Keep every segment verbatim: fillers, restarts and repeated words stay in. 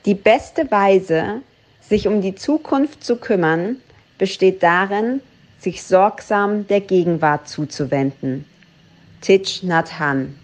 Die beste Weise, sich um die Zukunft zu kümmern, besteht darin, sich sorgsam der Gegenwart zuzuwenden. Thich Nhat Hanh.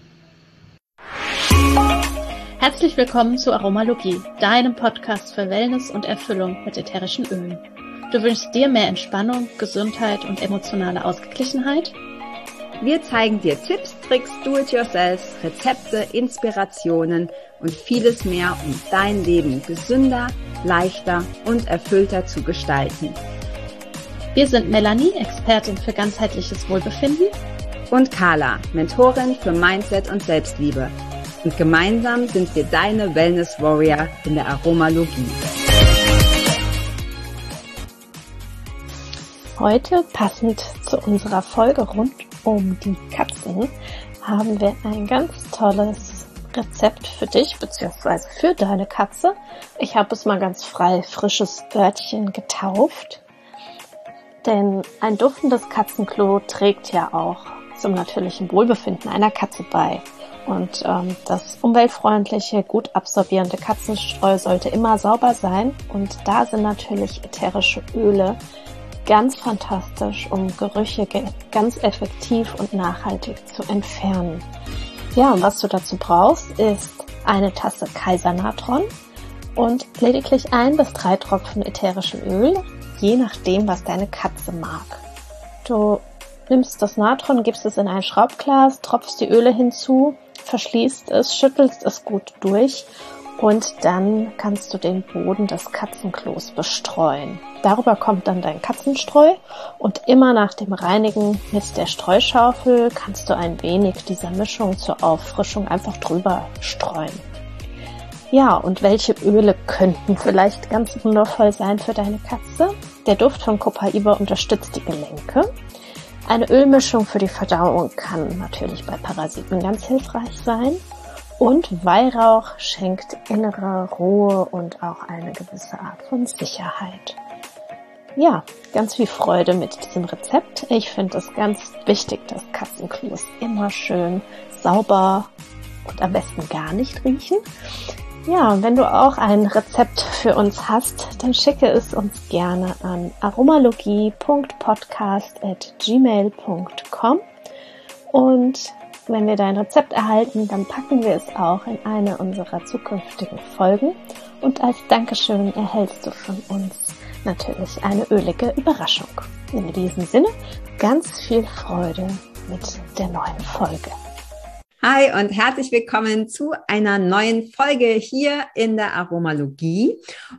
Herzlich willkommen zu Aromalogie, deinem Podcast für Wellness und Erfüllung mit ätherischen Ölen. Du wünschst dir mehr Entspannung, Gesundheit und emotionale Ausgeglichenheit? Wir zeigen dir Tipps, Tricks, Do-it-yourself, Rezepte, Inspirationen und vieles mehr, um dein Leben gesünder, leichter und erfüllter zu gestalten. Wir sind Melanie, Expertin für ganzheitliches Wohlbefinden, und Carla, Mentorin für Mindset und Selbstliebe. Und gemeinsam sind wir deine Wellness Warrior in der Aromalogie. Heute, passend zu unserer Folge rund um die Katzen, haben wir ein ganz tolles Rezept für dich bzw. für deine Katze. Ich habe es mal ganz frei frisches Örtchen getauft, denn ein duftendes Katzenklo trägt ja auch zum natürlichen Wohlbefinden einer Katze bei. Und ähm, das umweltfreundliche, gut absorbierende Katzenstreu sollte immer sauber sein. Und da sind natürlich ätherische Öle ganz fantastisch, um Gerüche ge- ganz effektiv und nachhaltig zu entfernen. Ja, und was du dazu brauchst, ist eine Tasse Kaisernatron und lediglich ein bis drei Tropfen ätherischen Öl, je nachdem, was deine Katze mag. Du nimmst das Natron, gibst es in ein Schraubglas, tropfst die Öle hinzu, verschließt es, schüttelst es gut durch und dann kannst du den Boden des Katzenklos bestreuen. Darüber kommt dann dein Katzenstreu und immer nach dem Reinigen mit der Streuschaufel kannst du ein wenig dieser Mischung zur Auffrischung einfach drüber streuen. Ja, und welche Öle könnten vielleicht ganz wundervoll sein für deine Katze? Der Duft von Copaiba unterstützt die Gelenke. Eine Ölmischung für die Verdauung kann natürlich bei Parasiten ganz hilfreich sein. Und Weihrauch schenkt innere Ruhe und auch eine gewisse Art von Sicherheit. Ja, ganz viel Freude mit diesem Rezept. Ich finde es ganz wichtig, dass Katzenklos immer schön sauber und am besten gar nicht riechen. Ja, und wenn du auch ein Rezept für uns hast, dann schicke es uns gerne an aromalogie punkt podcast at gmail punkt com und wenn wir dein Rezept erhalten, dann packen wir es auch in eine unserer zukünftigen Folgen und als Dankeschön erhältst du von uns natürlich eine ölige Überraschung. In diesem Sinne ganz viel Freude mit der neuen Folge. Hi und herzlich willkommen zu einer neuen Folge hier in der Aromalogie.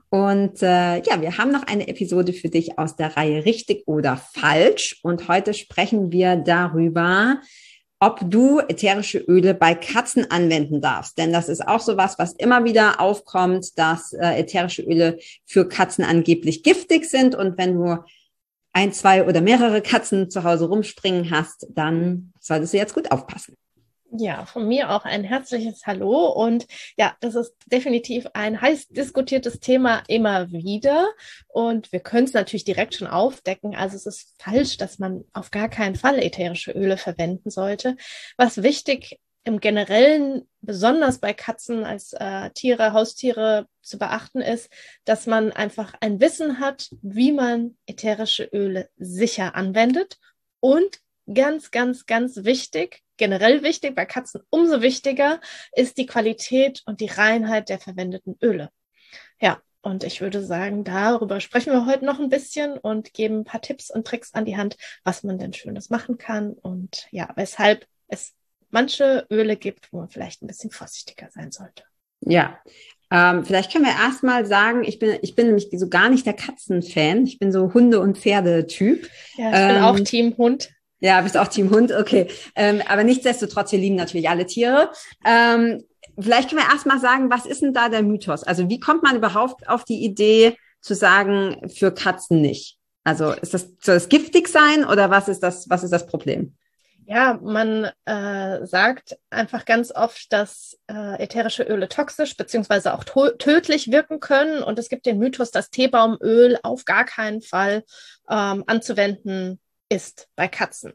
Und äh, ja, wir haben noch eine Episode für dich aus der Reihe Richtig oder Falsch. Und heute sprechen wir darüber, ob du ätherische Öle bei Katzen anwenden darfst. Denn das ist auch sowas, was immer wieder aufkommt, dass äh, ätherische Öle für Katzen angeblich giftig sind. Und wenn du ein, zwei oder mehrere Katzen zu Hause rumspringen hast, dann solltest du jetzt gut aufpassen. Ja, von mir auch ein herzliches Hallo und ja, das ist definitiv ein heiß diskutiertes Thema immer wieder und wir können es natürlich direkt schon aufdecken. Also es ist falsch, dass man auf gar keinen Fall ätherische Öle verwenden sollte. Was wichtig im Generellen, besonders bei Katzen als äh, Tiere, Haustiere zu beachten ist, dass man einfach ein Wissen hat, wie man ätherische Öle sicher anwendet und ganz, ganz, ganz wichtig, generell wichtig, bei Katzen umso wichtiger, ist die Qualität und die Reinheit der verwendeten Öle. Ja, und ich würde sagen, darüber sprechen wir heute noch ein bisschen und geben ein paar Tipps und Tricks an die Hand, was man denn Schönes machen kann und ja, weshalb es manche Öle gibt, wo man vielleicht ein bisschen vorsichtiger sein sollte. Ja, ähm, vielleicht können wir erstmal sagen, ich bin, ich bin nämlich so gar nicht der Katzenfan. Ich bin so Hunde- und Pferdetyp. Ja, ich ähm, bin auch Team Hund. Ja, bist auch Team Hund, okay. Ähm, aber nichtsdestotrotz, wir lieben natürlich alle Tiere. Ähm, vielleicht können wir erstmal sagen, was ist denn da der Mythos? Also wie kommt man überhaupt auf die Idee zu sagen, für Katzen nicht? Also ist das, soll es giftig sein oder was ist das, was ist das Problem? Ja, man äh, sagt einfach ganz oft, dass äh, ätherische Öle toxisch beziehungsweise auch to- tödlich wirken können. Und es gibt den Mythos, dass Teebaumöl auf gar keinen Fall ähm, anzuwenden ist bei Katzen.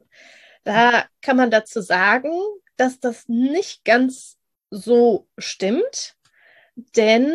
Da kann man dazu sagen, dass das nicht ganz so stimmt, denn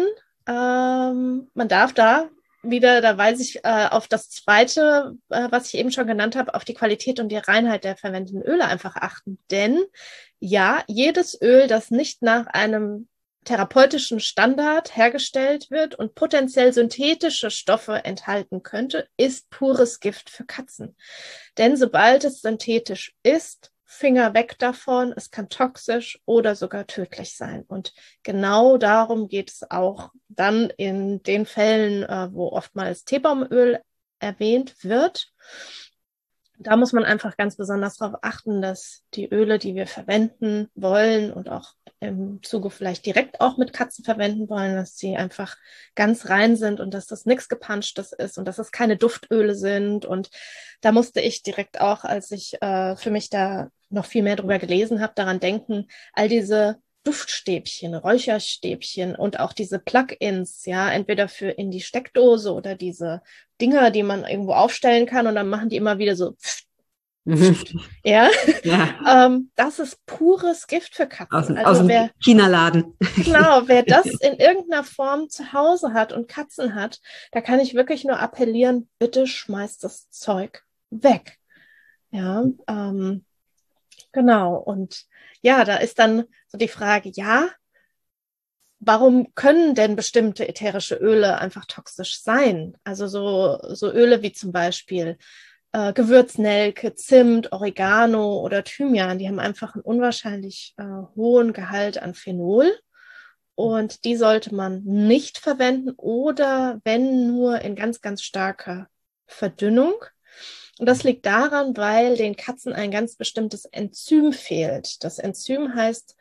ähm, man darf da wieder, da weise ich äh, auf das Zweite, äh, was ich eben schon genannt habe, auf die Qualität und die Reinheit der verwendeten Öle einfach achten. Denn ja, jedes Öl, das nicht nach einem therapeutischen Standard hergestellt wird und potenziell synthetische Stoffe enthalten könnte, ist pures Gift für Katzen. Denn sobald es synthetisch ist, Finger weg davon, es kann toxisch oder sogar tödlich sein. Und genau darum geht es auch dann in den Fällen, äh, wo oftmals Teebaumöl erwähnt wird. Da muss man einfach ganz besonders darauf achten, dass die Öle, die wir verwenden wollen und auch im Zuge vielleicht direkt auch mit Katzen verwenden wollen, dass sie einfach ganz rein sind und dass das nichts Gepanschtes ist und dass es keine Duftöle sind. Und da musste ich direkt auch, als ich äh, für mich da noch viel mehr drüber gelesen habe, daran denken, all diese Duftstäbchen, Räucherstäbchen und auch diese Plugins, ja, entweder für in die Steckdose oder diese Dinger, die man irgendwo aufstellen kann und dann machen die immer wieder so pft, pft, mhm. ja, ja. ähm, das ist pures Gift für Katzen. Aus, also aus dem wer, China-Laden. Genau, wer das in irgendeiner Form zu Hause hat und Katzen hat, da kann ich wirklich nur appellieren, bitte schmeißt das Zeug weg. Ja, ähm, genau. Und ja, da ist dann so die Frage, ja, warum können denn bestimmte ätherische Öle einfach toxisch sein? Also so, so Öle wie zum Beispiel äh, Gewürznelke, Zimt, Oregano oder Thymian, die haben einfach einen unwahrscheinlich äh, hohen Gehalt an Phenol. Und die sollte man nicht verwenden oder wenn nur in ganz, ganz starker Verdünnung. Und das liegt daran, weil den Katzen ein ganz bestimmtes Enzym fehlt. Das Enzym heißt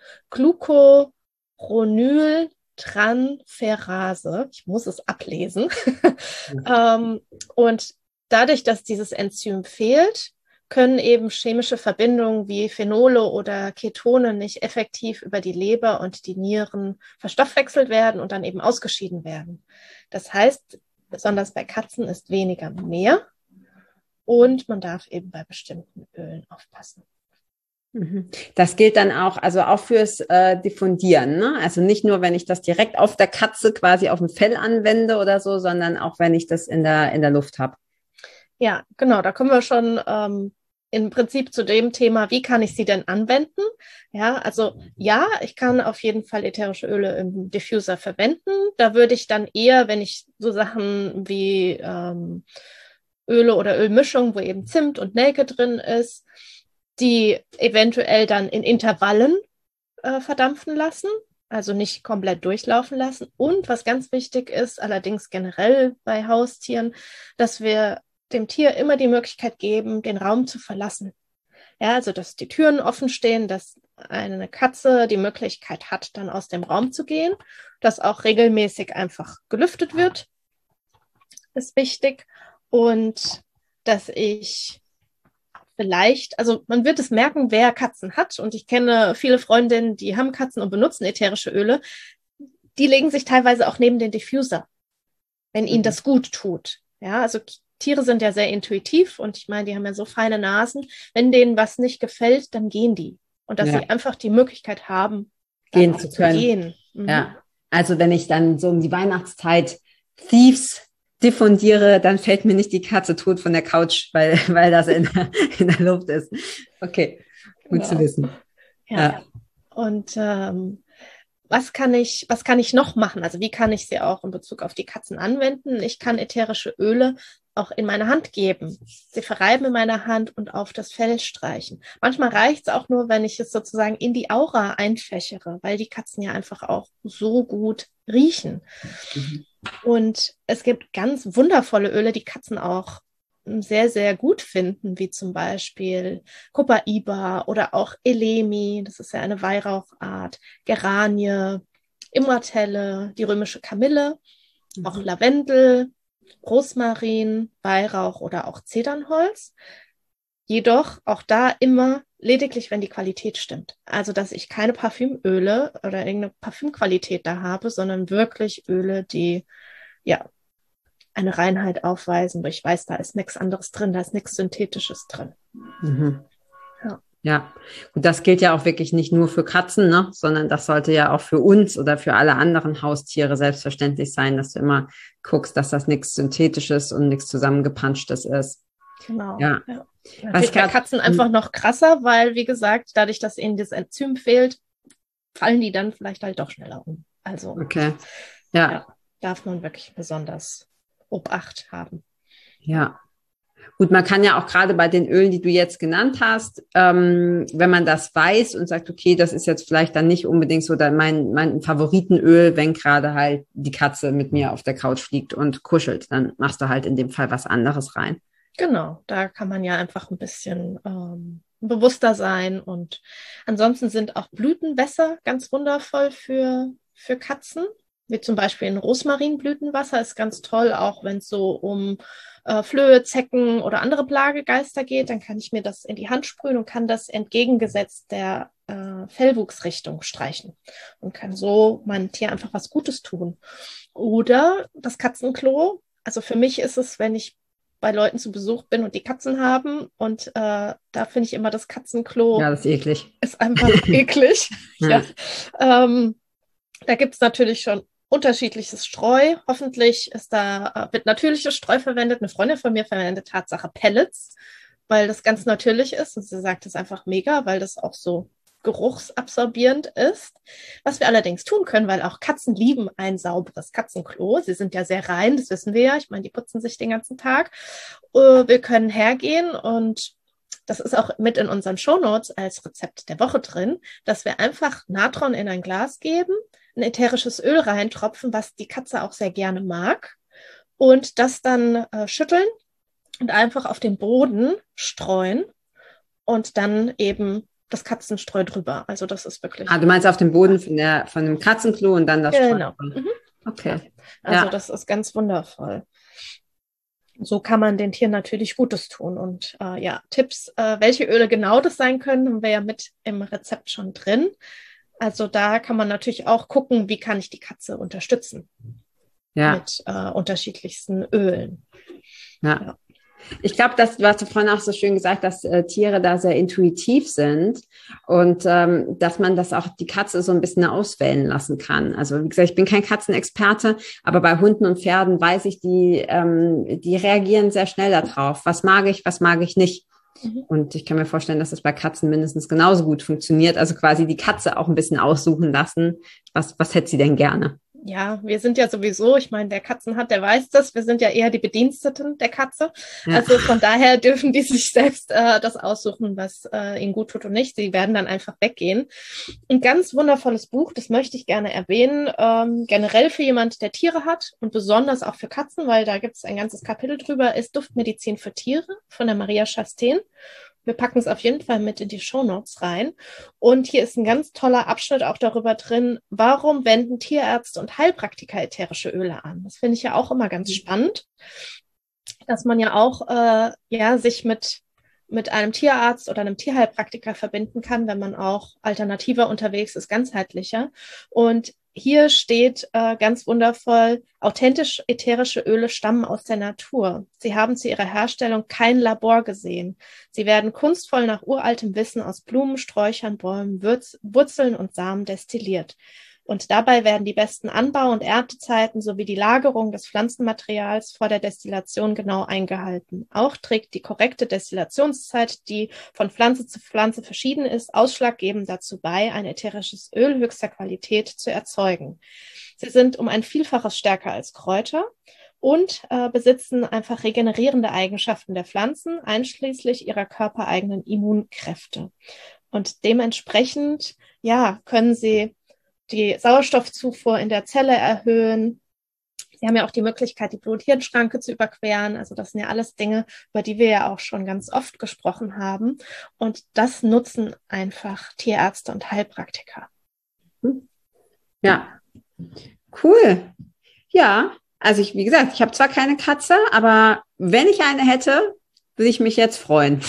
Glucuronyltransferase. Ich muss es ablesen. ähm, und dadurch, dass dieses Enzym fehlt, können eben chemische Verbindungen wie Phenole oder Ketone nicht effektiv über die Leber und die Nieren verstoffwechselt werden und dann eben ausgeschieden werden. Das heißt, besonders bei Katzen ist weniger mehr. Und man darf eben bei bestimmten Ölen aufpassen. Das gilt dann auch, also auch fürs äh, Diffundieren, ne? Also nicht nur, wenn ich das direkt auf der Katze quasi auf dem Fell anwende oder so, sondern auch, wenn ich das in der, in der Luft habe. Ja, genau, da kommen wir schon ähm, im Prinzip zu dem Thema, wie kann ich sie denn anwenden? Ja, also ja, ich kann auf jeden Fall ätherische Öle im Diffuser verwenden. Da würde ich dann eher, wenn ich so Sachen wie ähm, Öle oder Ölmischung, wo eben Zimt und Nelke drin ist, die eventuell dann in Intervallen äh, verdampfen lassen, also nicht komplett durchlaufen lassen. Und was ganz wichtig ist, allerdings generell bei Haustieren, dass wir dem Tier immer die Möglichkeit geben, den Raum zu verlassen. Ja, also dass die Türen offen stehen, dass eine Katze die Möglichkeit hat, dann aus dem Raum zu gehen, dass auch regelmäßig einfach gelüftet wird, ist wichtig. Und dass ich vielleicht, also man wird es merken, wer Katzen hat. Und ich kenne viele Freundinnen, die haben Katzen und benutzen ätherische Öle. Die legen sich teilweise auch neben den Diffuser, wenn ihnen das gut tut. Ja, also Tiere sind ja sehr intuitiv und ich meine, die haben ja so feine Nasen. Wenn denen was nicht gefällt, dann gehen die. Und dass ja. sie einfach die Möglichkeit haben, gehen zu können. Zu gehen. Mhm. Ja, also wenn ich dann so um die Weihnachtszeit Thieves diffundiere, dann fällt mir nicht die Katze tot von der Couch, weil, weil das in der, in der Luft ist. Okay, gut genau. zu wissen. Ja, ja. Und ähm, was kann ich, was kann ich noch machen? Also wie kann ich sie auch in Bezug auf die Katzen anwenden? Ich kann ätherische Öle auch in meine Hand geben. Sie verreiben in meiner Hand und auf das Fell streichen. Manchmal reicht es auch nur, wenn ich es sozusagen in die Aura einfächere, weil die Katzen ja einfach auch so gut riechen. Mhm. Und es gibt ganz wundervolle Öle, die Katzen auch sehr, sehr gut finden, wie zum Beispiel Copaiba oder auch Elemi, das ist ja eine Weihrauchart, Geranie, Immortelle, die römische Kamille, mhm. auch Lavendel, Rosmarin, Weihrauch oder auch Zedernholz. Jedoch auch da immer lediglich, wenn die Qualität stimmt. Also, dass ich keine Parfümöle oder irgendeine Parfümqualität da habe, sondern wirklich Öle, die ja eine Reinheit aufweisen, wo ich weiß, da ist nichts anderes drin, da ist nichts Synthetisches drin. Mhm. Ja. Ja, und das gilt ja auch wirklich nicht nur für Katzen, ne, sondern das sollte ja auch für uns oder für alle anderen Haustiere selbstverständlich sein, dass du immer guckst, dass das nichts Synthetisches und nichts Zusammengepanschtes ist. Genau. Ja, Ja. was Natürlich ich bei gerade, Katzen einfach noch krasser, weil, wie gesagt, dadurch, dass ihnen das Enzym fehlt, fallen die dann vielleicht halt doch schneller um. Also, okay, ja, ja, darf man wirklich besonders Obacht haben. ja. Gut, man kann ja auch gerade bei den Ölen, die du jetzt genannt hast, ähm, wenn man das weiß und sagt, okay, das ist jetzt vielleicht dann nicht unbedingt so dann mein, mein Favoritenöl, wenn gerade halt die Katze mit mir auf der Couch liegt und kuschelt, dann machst du halt in dem Fall was anderes rein. Genau, da kann man ja einfach ein bisschen ähm, bewusster sein. Und ansonsten sind auch Blütenwässer ganz wundervoll für, für Katzen, wie zum Beispiel ein Rosmarinblütenwasser ist ganz toll, auch wenn es so um äh, Flöhe, Zecken oder andere Plagegeister geht, dann kann ich mir das in die Hand sprühen und kann das entgegengesetzt der äh, Fellwuchsrichtung streichen und kann so meinem Tier einfach was Gutes tun. Oder das Katzenklo. Also für mich ist es, wenn ich bei Leuten zu Besuch bin und die Katzen haben. Und äh, da finde ich immer, das Katzenklo Ja, das ist eklig. ist einfach eklig. Ja. Ja. Ähm, da gibt es natürlich schon unterschiedliches Streu. Hoffentlich ist da, äh, wird natürliches Streu verwendet. Eine Freundin von mir verwendet Tatsache Pellets, weil das ganz natürlich ist. Und sie sagt, das ist einfach mega, weil das auch so geruchsabsorbierend ist. Was wir allerdings tun können, weil auch Katzen lieben ein sauberes Katzenklo. Sie sind ja sehr rein, das wissen wir ja. Ich meine, die putzen sich den ganzen Tag. Wir können hergehen und das ist auch mit in unseren Shownotes als Rezept der Woche drin, dass wir einfach Natron in ein Glas geben, ein ätherisches Öl reintropfen, was die Katze auch sehr gerne mag, und das dann äh, schütteln und einfach auf den Boden streuen und dann eben das Katzenstreu drüber. Also das ist wirklich... Ah, du meinst auf dem Boden von der, von dem Katzenklo und dann das Streu. Genau. Mhm. Okay. Also Ja. das ist ganz wundervoll. So kann man den Tieren natürlich Gutes tun. Und äh, ja, Tipps, äh, welche Öle genau das sein können, haben wir ja mit im Rezept schon drin. Also da kann man natürlich auch gucken, wie kann ich die Katze unterstützen Ja. mit äh, unterschiedlichsten Ölen. Ja. Ja. Ich glaube, dass du hast vorhin auch so schön gesagt, dass äh, Tiere da sehr intuitiv sind und ähm, dass man das auch die Katze so ein bisschen auswählen lassen kann. Also wie gesagt, ich bin kein Katzenexperte, aber bei Hunden und Pferden weiß ich, die ähm, die reagieren sehr schnell darauf. Was mag ich, was mag ich nicht? Mhm. Und ich kann mir vorstellen, dass das bei Katzen mindestens genauso gut funktioniert. Also quasi die Katze auch ein bisschen aussuchen lassen. Was was hätte sie denn gerne? Ja, wir sind ja sowieso, ich meine, der Katzenhand, der weiß das, wir sind ja eher die Bediensteten der Katze. Ja. Also von daher dürfen die sich selbst äh, das aussuchen, was äh, ihnen gut tut und nicht. Sie werden dann einfach weggehen. Ein ganz wundervolles Buch, das möchte ich gerne erwähnen, ähm, generell für jemand, der Tiere hat und besonders auch für Katzen, weil da gibt es ein ganzes Kapitel drüber, ist Duftmedizin für Tiere von der Maria Chastain. Wir packen es auf jeden Fall mit in die Shownotes rein. Und hier ist ein ganz toller Abschnitt auch darüber drin, warum wenden Tierärzte und Heilpraktiker ätherische Öle an. Das finde ich ja auch immer ganz spannend, dass man ja auch äh, ja, sich mit, mit einem Tierarzt oder einem Tierheilpraktiker verbinden kann, wenn man auch alternativer unterwegs ist, ganzheitlicher. Und hier steht äh, ganz wundervoll, authentisch ätherische Öle stammen aus der Natur. Sie haben zu ihrer Herstellung kein Labor gesehen. Sie werden kunstvoll nach uraltem Wissen aus Blumen, Sträuchern, Bäumen, Würz, Wurzeln und Samen destilliert. Und dabei werden die besten Anbau- und Erntezeiten sowie die Lagerung des Pflanzenmaterials vor der Destillation genau eingehalten. Auch trägt die korrekte Destillationszeit, die von Pflanze zu Pflanze verschieden ist, ausschlaggebend dazu bei, ein ätherisches Öl höchster Qualität zu erzeugen. Sie sind um ein Vielfaches stärker als Kräuter und äh, besitzen einfach regenerierende Eigenschaften der Pflanzen, einschließlich ihrer körpereigenen Immunkräfte. Und dementsprechend, ja, können sie die Sauerstoffzufuhr in der Zelle erhöhen. Sie haben ja auch die Möglichkeit, die Blut-Hirn-Schranke zu überqueren. Also das sind ja alles Dinge, über die wir ja auch schon ganz oft gesprochen haben. Und das nutzen einfach Tierärzte und Heilpraktiker. Ja, cool. Ja, also ich, wie gesagt, ich habe zwar keine Katze, aber wenn ich eine hätte, würde ich mich jetzt freuen.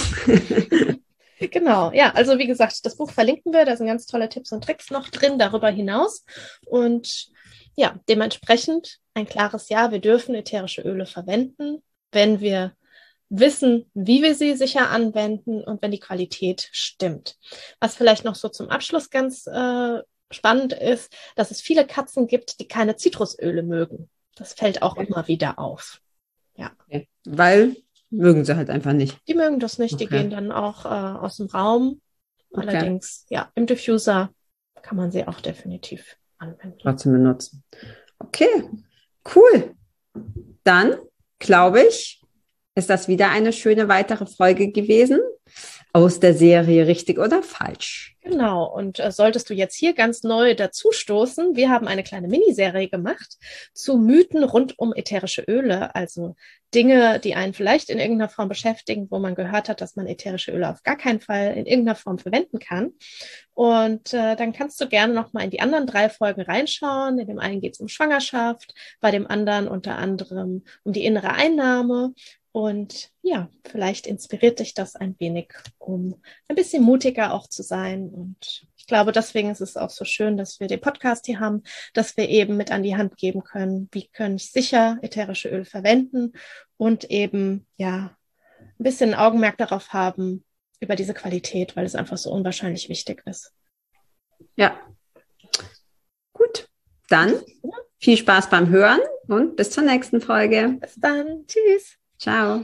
Genau, ja, also wie gesagt, das Buch verlinken wir, da sind ganz tolle Tipps und Tricks noch drin, darüber hinaus. Und ja, dementsprechend ein klares Ja, wir dürfen ätherische Öle verwenden, wenn wir wissen, wie wir sie sicher anwenden und wenn die Qualität stimmt. Was vielleicht noch so zum Abschluss ganz äh, spannend ist, dass es viele Katzen gibt, die keine Zitrusöle mögen. Das fällt auch okay. immer wieder auf. Ja. Okay. Weil mögen sie halt einfach nicht. Die mögen das nicht, okay. die gehen dann auch äh, aus dem Raum. Okay. Allerdings, ja, im Diffuser kann man sie auch definitiv anwenden. Trotzdem benutzen. Okay, cool. Dann, glaube ich, ist das wieder eine schöne weitere Folge gewesen aus der Serie Richtig oder Falsch. Genau, und äh, solltest du jetzt hier ganz neu dazustoßen, wir haben eine kleine Miniserie gemacht zu Mythen rund um ätherische Öle, also Dinge, die einen vielleicht in irgendeiner Form beschäftigen, wo man gehört hat, dass man ätherische Öle auf gar keinen Fall in irgendeiner Form verwenden kann. Und äh, dann kannst du gerne nochmal in die anderen drei Folgen reinschauen. In dem einen geht es um Schwangerschaft, bei dem anderen unter anderem um die innere Einnahme. Und ja, vielleicht inspiriert dich das ein wenig, um ein bisschen mutiger auch zu sein. Und ich glaube, deswegen ist es auch so schön, dass wir den Podcast hier haben, dass wir eben mit an die Hand geben können, wie kann ich sicher ätherische Öle verwenden und eben ja ein bisschen Augenmerk darauf haben über diese Qualität, weil es einfach so unwahrscheinlich wichtig ist. Ja, gut. Dann viel Spaß beim Hören und bis zur nächsten Folge. Bis dann. Tschüss. Ciao.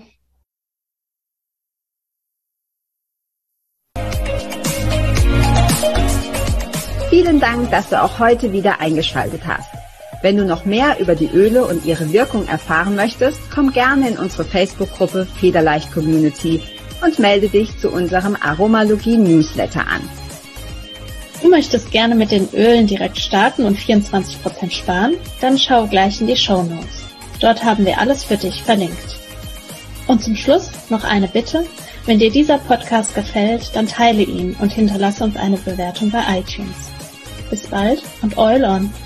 Vielen Dank, dass du auch heute wieder eingeschaltet hast. Wenn du noch mehr über die Öle und ihre Wirkung erfahren möchtest, komm gerne in unsere Facebook-Gruppe Federleicht Community und melde dich zu unserem Aromalogie-Newsletter an. Du möchtest gerne mit den Ölen direkt starten und vierundzwanzig Prozent sparen? Dann schau gleich in die Shownotes. Dort haben wir alles für dich verlinkt. Und zum Schluss noch eine Bitte. Wenn dir dieser Podcast gefällt, dann teile ihn und hinterlasse uns eine Bewertung bei iTunes. Bis bald und Oil on!